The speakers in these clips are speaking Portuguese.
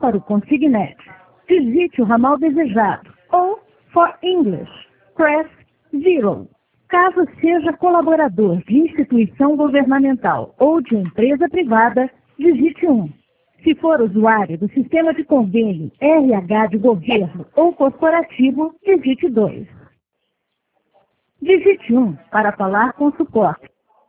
para o Consignet, digite o ramal desejado ou, for English, press 0. Caso seja colaborador de instituição governamental ou de empresa privada, digite 1. Se for usuário do sistema de convênio RH de governo ou corporativo, digite 2. Digite 1 para falar com suporte.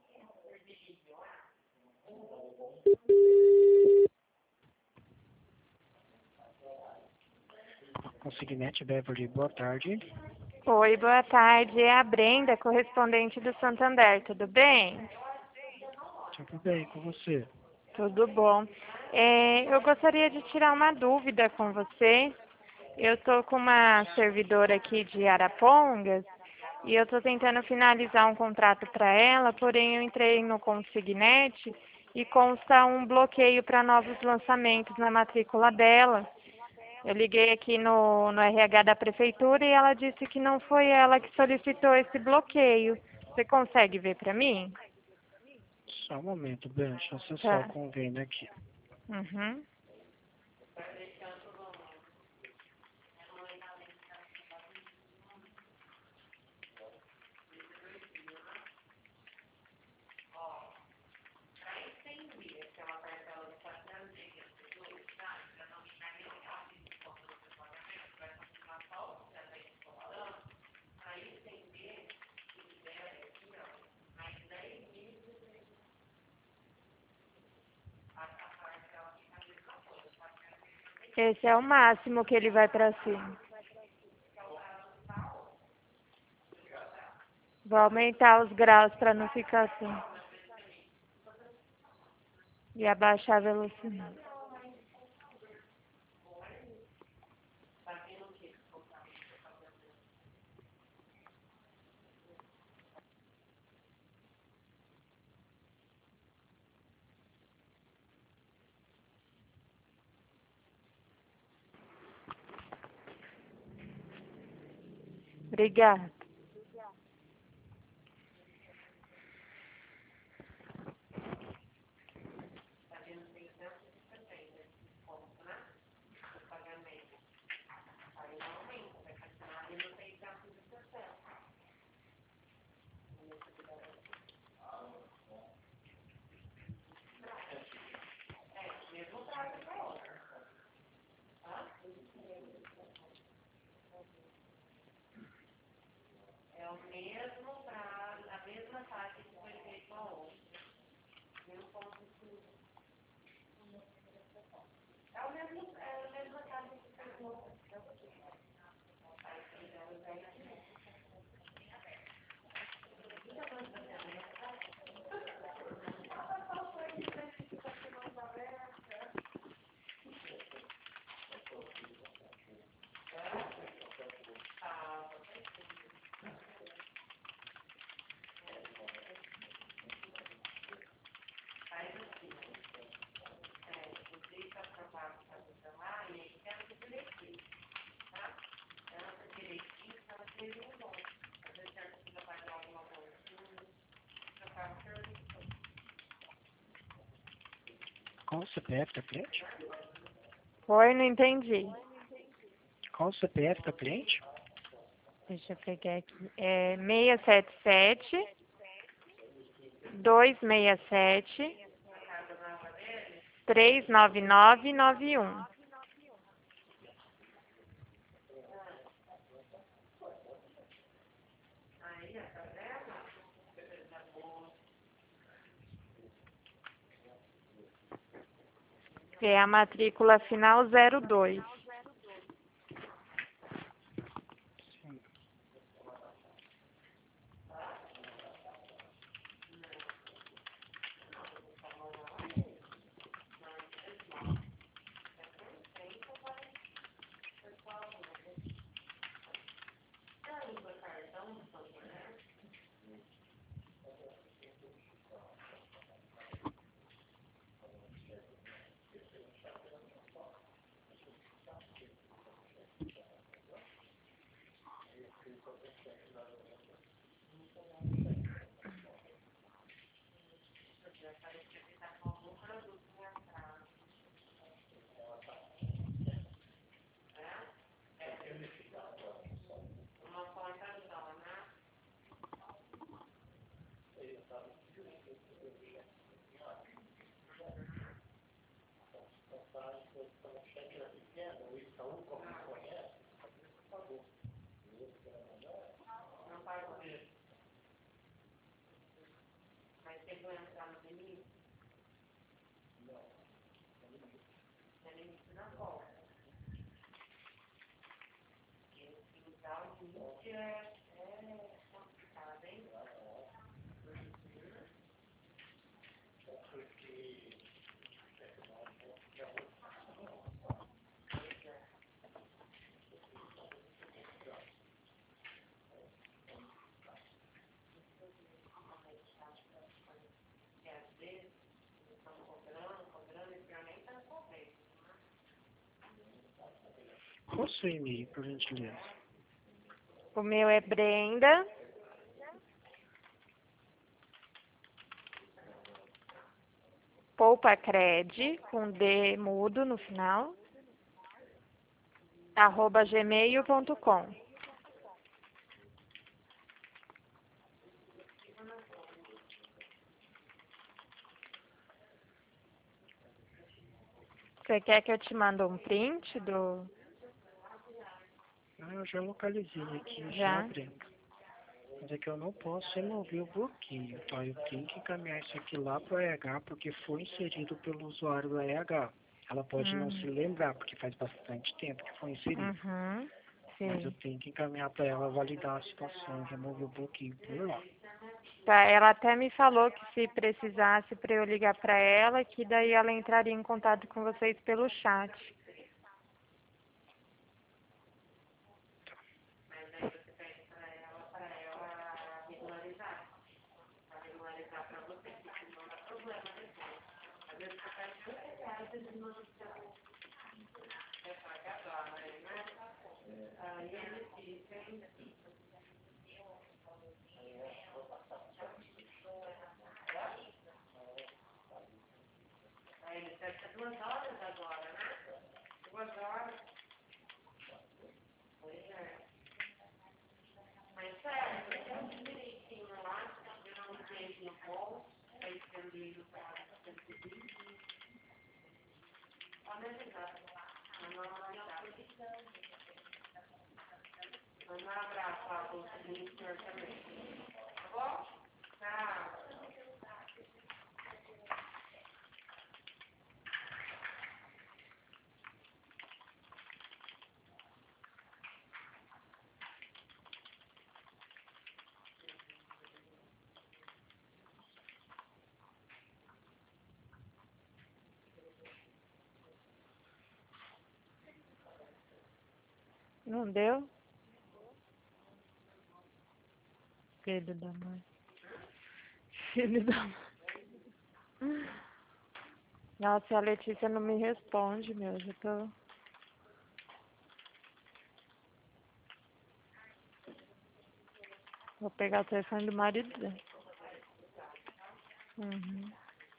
Consignet Beverly, boa tarde. Oi, boa tarde. É a Brenda, correspondente do Santander. Tudo bem? Tudo bem com você? Tudo bom. Eu gostaria de tirar uma dúvida com você. Eu estou com uma servidora aqui de Arapongas e eu estou tentando finalizar um contrato para ela, porém eu entrei no Consignet e consta um bloqueio para novos lançamentos na matrícula dela. Eu liguei aqui no RH da prefeitura e ela disse que não foi ela que solicitou esse bloqueio. Você consegue ver para mim? Só um momento, Brenda, deixa eu acessar Tá. o convênio aqui. Uhum. Esse é o máximo que ele vai para cima. Vou aumentar os graus para não ficar assim. E abaixar a velocidade. Obrigada. Qual o CPF da cliente? Oi, não entendi. Qual o CPF da cliente? Deixa eu pegar aqui. É 677 267 39991. É a matrícula final 02. Qual o seu e-mail, por gentileza? O meu é Brenda. Poupacred, com D mudo no final, @gmail.com. Você quer que eu te mande um print do... Ah, eu já localizei aqui, Já? Brenda. Mas é que eu não posso remover o bloqueio, tá? Eu tenho que encaminhar isso aqui lá para o RH, porque foi inserido pelo usuário do RH. Ela pode não se lembrar, porque faz bastante tempo que foi inserido. Uhum. Mas eu Sim. tenho que encaminhar para ela validar a situação e remover o bloqueio por lá. Tá, ela até me falou que se precisasse para eu ligar para ela, que daí ela entraria em contato com vocês pelo chat. Não deu? Filho da mãe. Filho da mãe. Nossa, a Letícia não me responde, meu. Já tô... Vou pegar o telefone do marido dela. Uhum.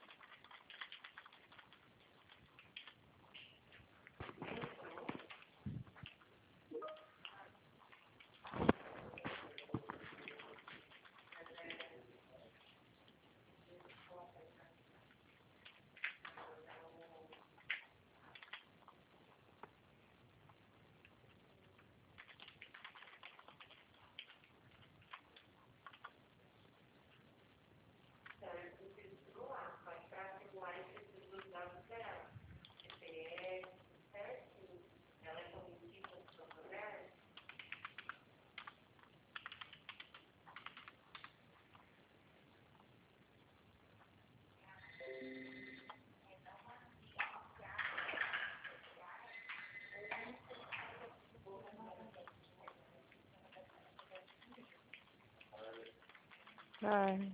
Ai.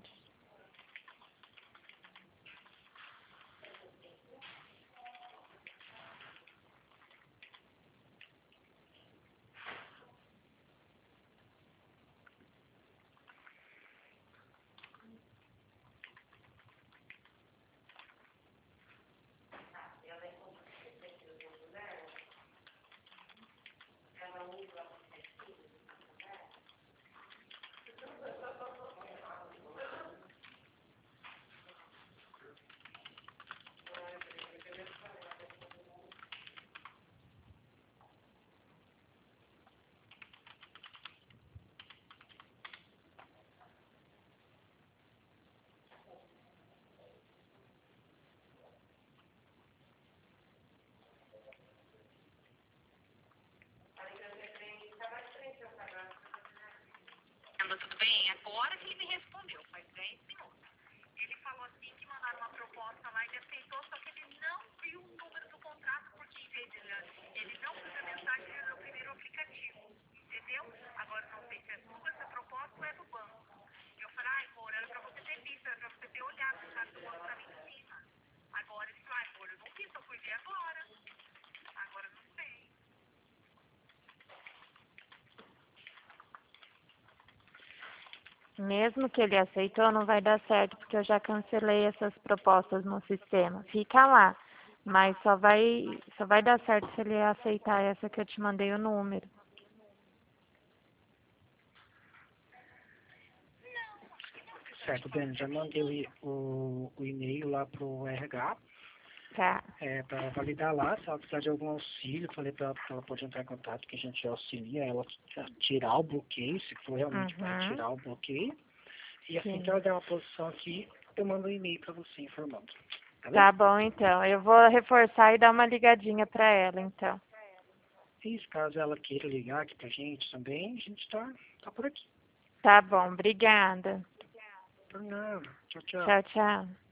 Depois ele me respondeu, faz 10 minutos. Ele falou assim que mandaram uma proposta lá e ele aceitou, só que ele não viu o número do contrato, porque em vez de ele não viu a mensagem no primeiro aplicativo. Entendeu? Agora não sei se é sua essa proposta ou é do banco. Eu falei, ai, amor, era pra você ter visto, era pra você ter olhado, o cara do banco tá ali em cima. Agora ele falou, ai, amor, eu não vi, só fui ver agora. Agora não sei. Mesmo que ele aceitou, não vai dar certo, porque eu já cancelei essas propostas no sistema. Fica lá, mas só vai dar certo se ele aceitar essa que eu te mandei o número. Certo, Dani, já mandei o e-mail lá pro RH, Tá. para validar lá. Se ela precisar de algum auxílio, falei para ela pode entrar em contato, que a gente auxilia ela a tirar o bloqueio, se for realmente para tirar o bloqueio. E assim que ela der uma posição aqui, eu mando um e-mail para você informando. Tá bom, então. Eu vou reforçar e dar uma ligadinha pra ela, então. Isso, caso ela queira ligar aqui pra gente também, a gente tá por aqui. Tá bom, obrigada. Por nada. Tchau, tchau. Tchau, tchau.